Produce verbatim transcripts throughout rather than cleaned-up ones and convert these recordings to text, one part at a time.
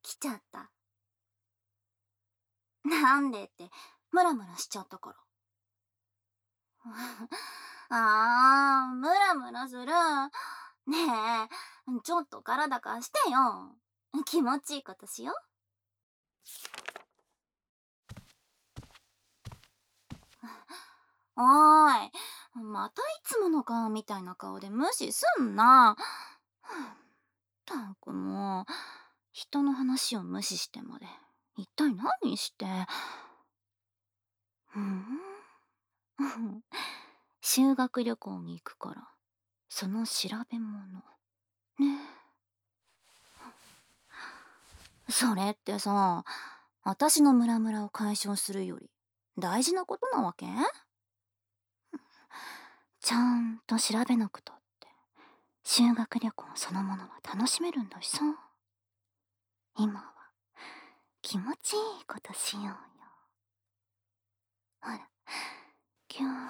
来ちゃった。なんでって、ムラムラしちゃったから。あー、ムラムラする。ねえ、ちょっと体貸してよ。気持ちいいことしよ。おーい、またいつもの顔みたいな顔で無視すんな。ったくもう、人の話を無視してまで、一体何して。ふん。修学旅行に行くから、その調べ物。ね。それってさ、私のムラムラを解消するより大事なことなわけ？ちゃんと調べなくたって、修学旅行そのものは楽しめるんだしさ。今は気持ちいいことしようよ。ほら、ぎゅー。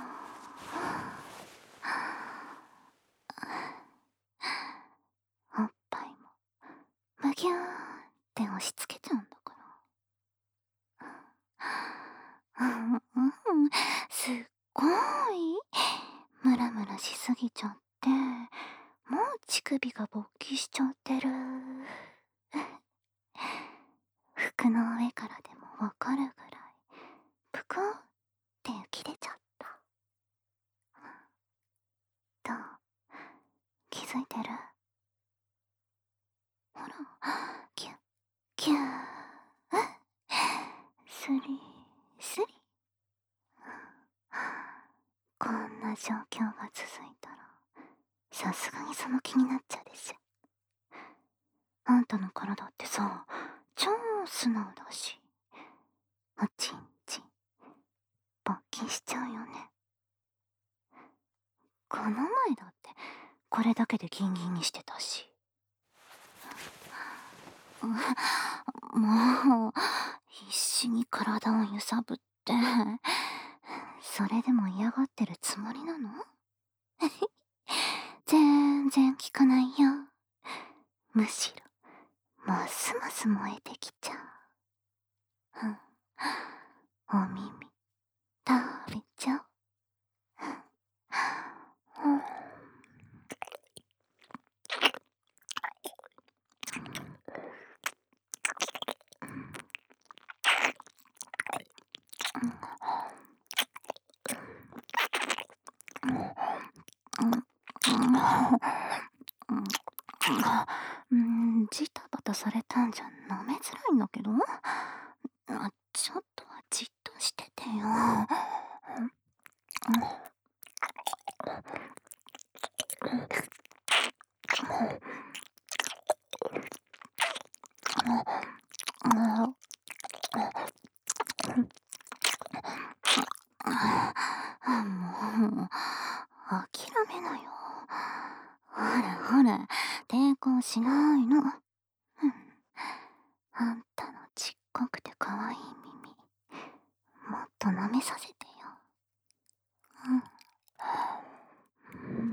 おっぱいもむぎゅーって押し付けちゃうんだから。うんうん、すっごいムラムラしすぎちゃって、もう乳首が勃起しちゃってる。服の上からでもわかるぐらいぷくって浮き出ちゃった。どう？気づいてる？ほら、キュッキュー、スリスリ。こんな状況が続いたら、さすがにその気になっちゃうでしょ。あんたの体ってさ、超素直だし、おちんちん勃起しちゃうよね。この前だってこれだけでギンギンにしてたし。もう必死に体を揺さぶって、それでも嫌がってるつもりなの？全然効かないよ。むしろますます燃えてきちゃう。うん、お耳食べちゃう。うん、うん、ジタバタされたんじゃ飲めづらいんだけど。あ、ちょっとはじっとしててよ。もう諦めなよ。ほらほら、抵抗しないの。うん、あんたのちっこくてかわいい耳、もっと舐めさせてよ。うん、うん、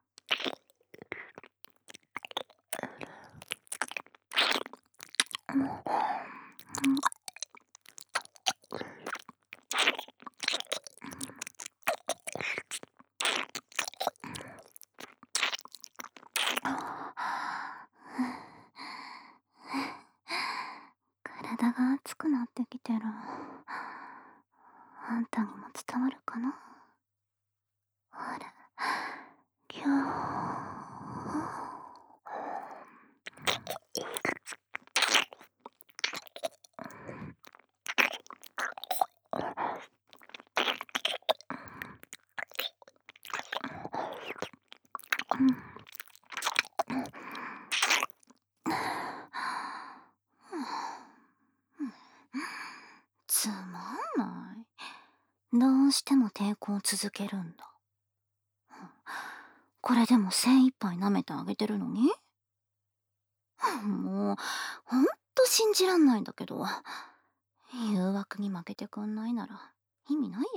体が熱くなってきてる。あんたにも伝わるかな？ほら、ぎゅー。つまんない。どうしても抵抗を続けるんだ。これでも精一杯舐めてあげてるのに？もう、ほんと信じらんないんだけど。誘惑に負けてくんないなら意味ないよ。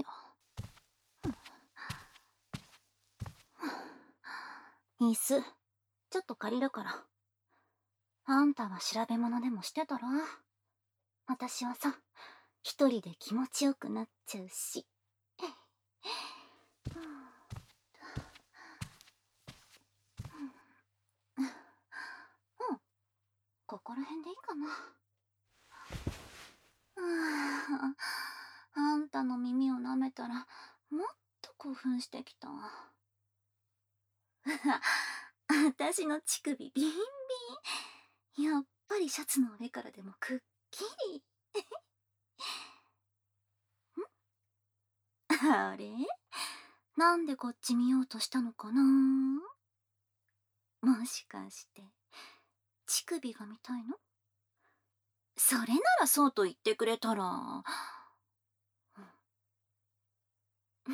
椅子、ちょっと借りるから。 あんたは調べ物でもしてたら？私はさ、一人で気持ちよくなっちゃうし。うん、ここら辺でいいかな。あんたの耳を舐めたら、もっと興奮してきた。私の乳首ビンビン。やっぱりシャツの上からでもくっきり。あれ、なんでこっち見ようとしたのかな？もしかして、乳首が見たいの？それならそうと言ってくれたら。うん、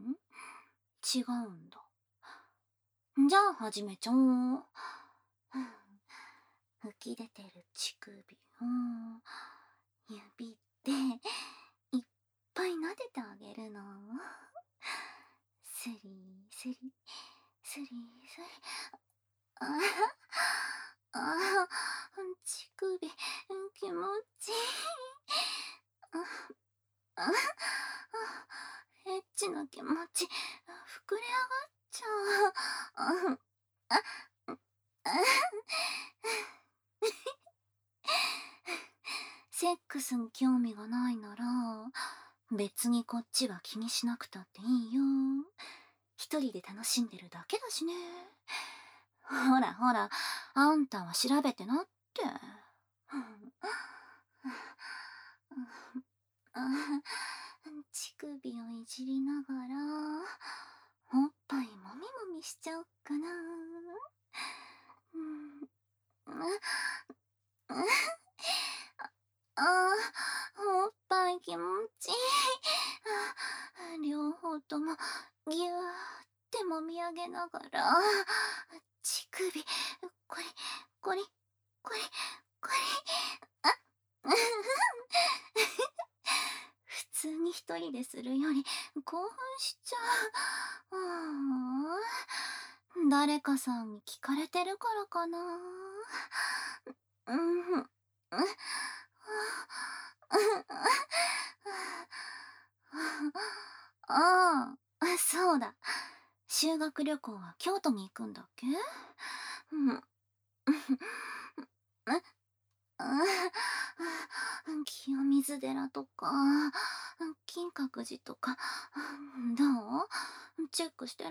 違うんだ。じゃあ始めちゃおう。吹き出てる乳首を指でいっぱい撫でてあげるの。スリスリスリスリ。ああ、あ、乳首気持ちいい。ああ、エッチな気持ち膨れ上がっちゃう。あああセックスに興味がないなら、別にこっちは気にしなくたっていいよ。一人で楽しんでるだけだしね。ほらほら、あんたは調べてなって。乳首をいじりながら、おっぱいもみもみしちゃおっかな。ああ、おっぱい気持ちいい。両方ともぎゅーってもみあげながら、乳首、これ、これ、これ、これ、あ普通に一人でするより興奮しちゃう。うん、誰かさんに聞かれてるからかな。うん。ああ、そうだ。修学旅行は京都に行くんだっけ？うん。清水寺とか、金閣寺とか、どう？チェックしてる？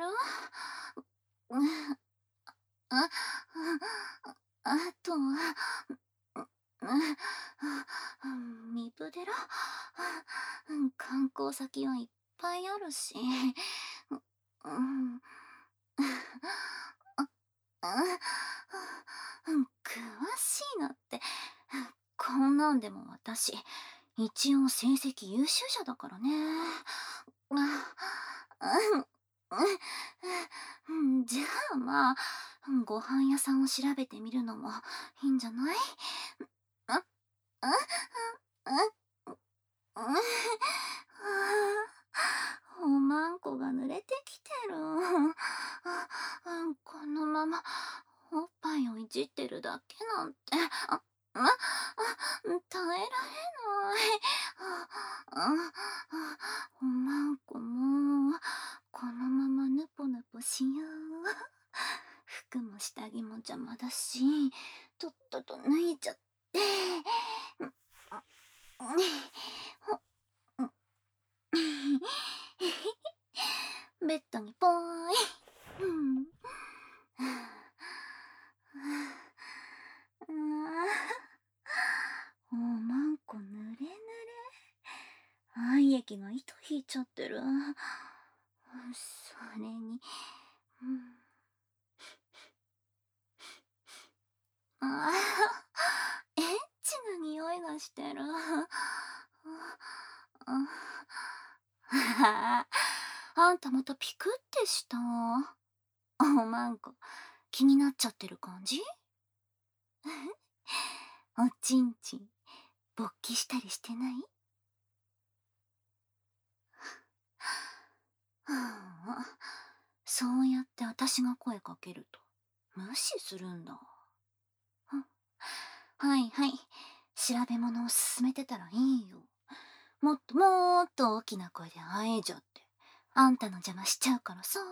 あ、あとは、ミブ寺？観光先はいっぱいあるし。うん。詳しいなって。こんなんでも私、一応成績優秀者だからね。じゃあまあ、ご飯屋さんを調べてみるのもいいんじゃない？あ、あ、あ、あ、おまんこが濡れてきてる。このままおっぱいをいじってるだけなんて、あ、あ、あ、耐えられない。おまんこもこのままぬぽぬぽしよう。服も下着も邪魔だし、とっとと脱いじゃって。ベッドにぽーい。うん。おまんこぬれぬれ。愛液が糸引いちゃってる。それに、うん、あエッチな匂いがしてる。ああんたまたピクってした。おまんこ気になっちゃってる感じ？おちんちん勃起したりしてない？はあ、そうやって私が声かけると無視するんだ。 はいはい。調べ物を進めてたらいいよ。もっともっと大きな声であえいじゃって。あんたの邪魔しちゃうからさ。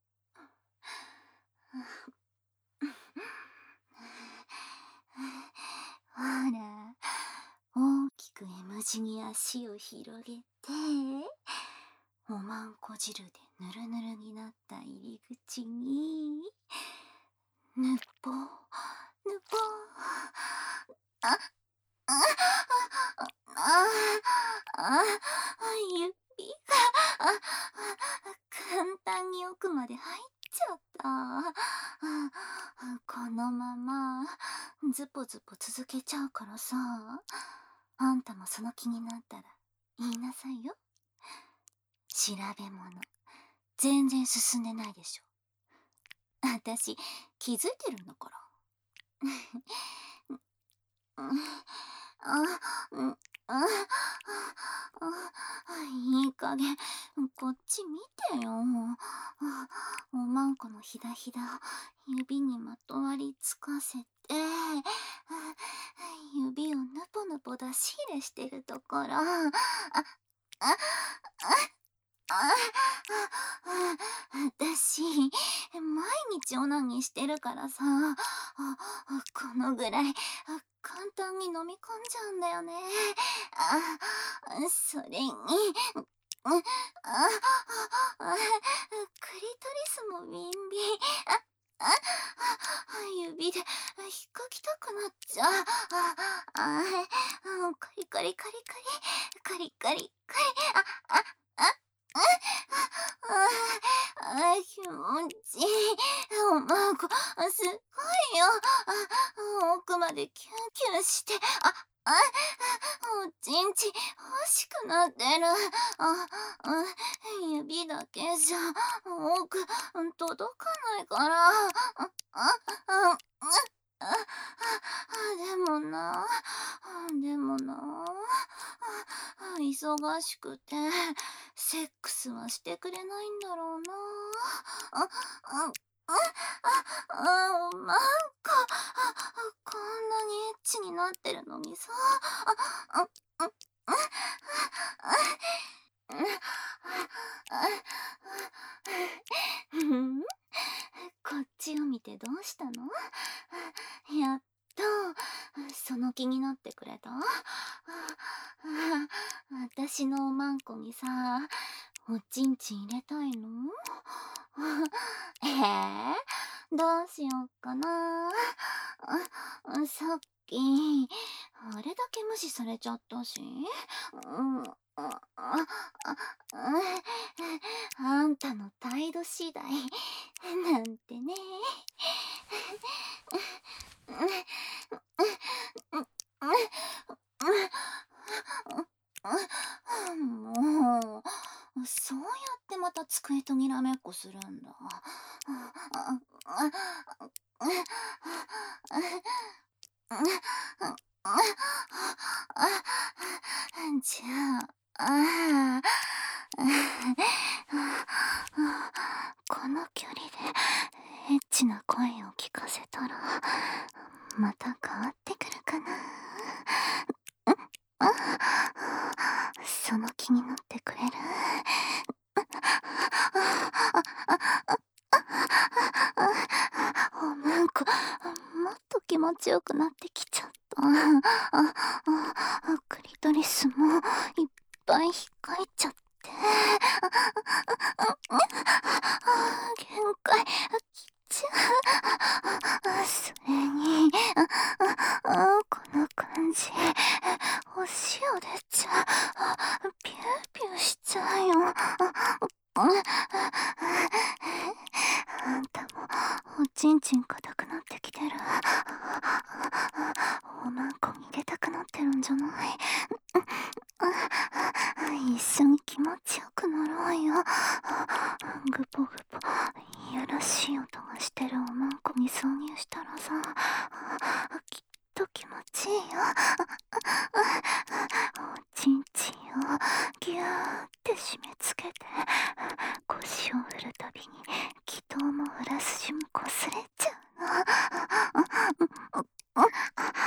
ほら、大きく M 字に足を広げて、おまんこ汁でぬるぬるになった入り口に、ぬぽ、ぬぽ、あ、あ、あ、あ、あ、指が、あ、簡単に奥まで入っちゃった。このまま、ズポズポ続けちゃうからさ、あんたもその気になったら言いなさいよ。調べ物、全然進んでないでしょ。あたし、気づいてるんだから。あ、うん、あ、いい加減、こっち見てよ。おまんこのひだひだ指にまとわりつかせて、指をぬぽぬぽ出し入れしてるところ。あ、あ、あ、あ、あたし、毎日オナニーしてるからさ、このぐらい簡単に飲み込んじゃうんだよね。あ、それに、あ、あ、あ、クリトリスもビンビン。あ、あ、指で引っかきたくなっちゃう。あ、あ、カリカリカリカリ、カリカリカリ、あ、あ、あ、あ、あ、気持ちいい。おまんこ、すごいよ。あ、奥までキュンキュンして、あ、あ、おちんち欲しくなってる。あ、あ、指だけじゃ奥届かないから。あ、あ、あ、あ、でもな、でもな、忙しくて、セックスはしてくれないんだろうな。あ、あ、あ、あ、おまんこ、こんなにエッチになってるのにさ。あ、あ、あ、あ、こっちを見てどうしたの？やっとその気になってくれた？私のおまんこにさ、おちんちん入れたいの？えー、どうしよっかな。さっきあれだけ無視されちゃったし、うん、あああんたの態度次第なんてね。もう、そうやってまた机とにらめっこするんだ。じゃあ、この距離でエッチな声を聞かせたらまた変わってくるかな。その気になってくれる？おまんこ、もっと気持ちよくなってきちゃった。クリトリスもいっぱい引っかいちゃって。限界きちゃう。それに、この感じ、お塩出ちゃう。ピューピューしちゃうよ。あんたもおちんちん硬くなってきてる。おまんこに入れたくなってるんじゃない？一緒に気持ちよくなろうよ。グポグポいやらしい音がしてるおまんこに挿入したらさ、きっと気持ちいいよ。おちんちんをギューって締め付けて、腰を振るたびに気筒も裏筋も擦れちゃうの。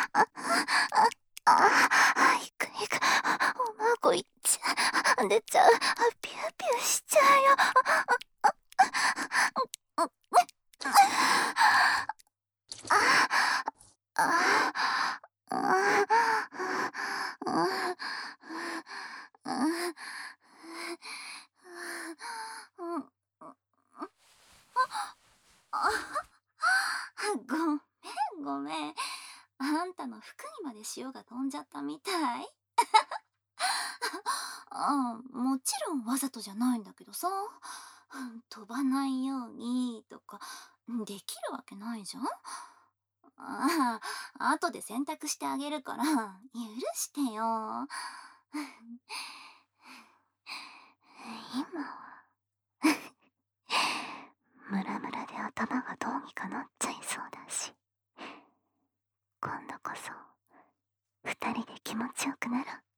服にまで塩が飛んじゃったみたい。ああ、もちろんわざとじゃないんだけどさ。飛ばないようにとか、できるわけないじゃん。ああ、後で洗濯してあげるから許してよ。今はムラムラで頭がどうにかなっちゃいそうだし、今度こそ二人で気持ちよくなら